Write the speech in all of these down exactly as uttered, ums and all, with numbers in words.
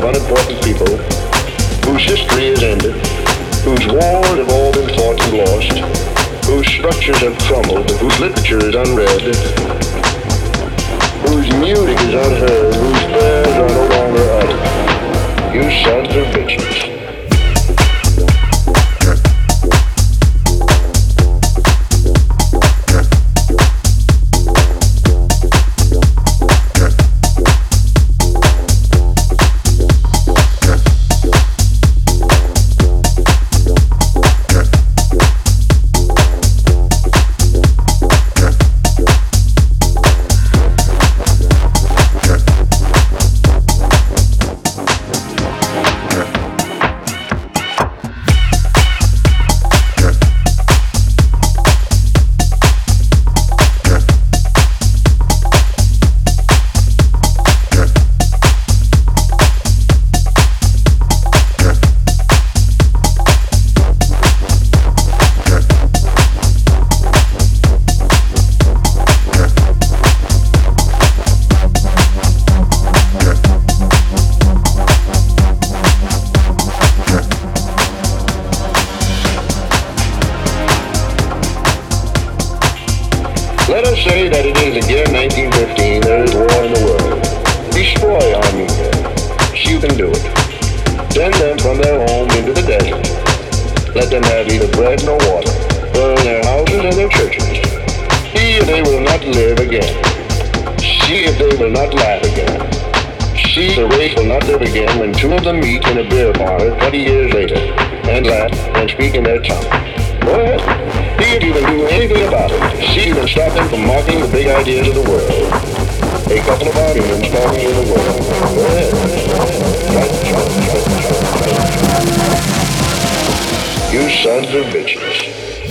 unimportant people, whose history is ended, whose wars have all been fought and lost, whose structures have crumbled, whose literature is unread, whose music is unheard, whose prayers are no longer uttered. You sons of bitches. Let us say that it is again nineteen fifteen, there is war in the world. Destroy Armenia. You can do it. Send them from their home into the desert. Let them have neither bread nor water. Burn their houses and their churches. See if they will not live again. See if they will not laugh again. See if the race will not live again when two of them meet in a beer parlor twenty years later and laugh and speak in their tongue. Go ahead. See if you can do anything about it. See if you can stop them from mocking the big ideas of the world. A couple of arguments talking in the world. Go ahead. Try, try, try, try. You sons of bitches.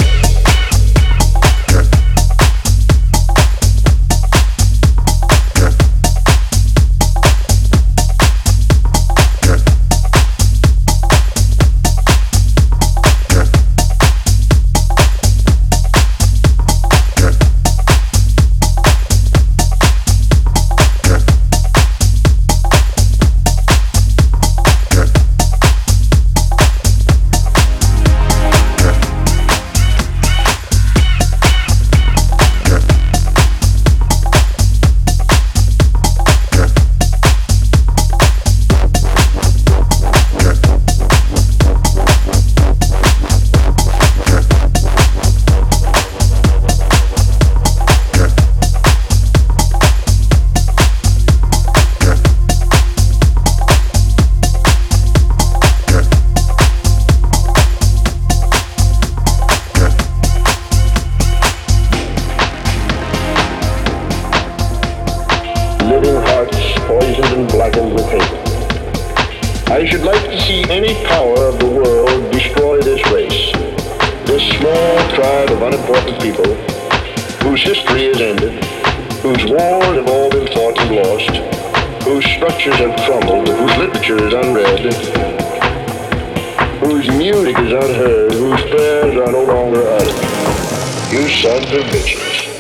Living hearts poisoned and blackened with hate. I should like to see any power of the world destroy this race, this small tribe of unimportant people, whose history is ended, whose wars have all been fought and lost, whose structures have crumbled, whose literature is unread, whose music is unheard, whose prayers are no longer uttered. You sons of bitches.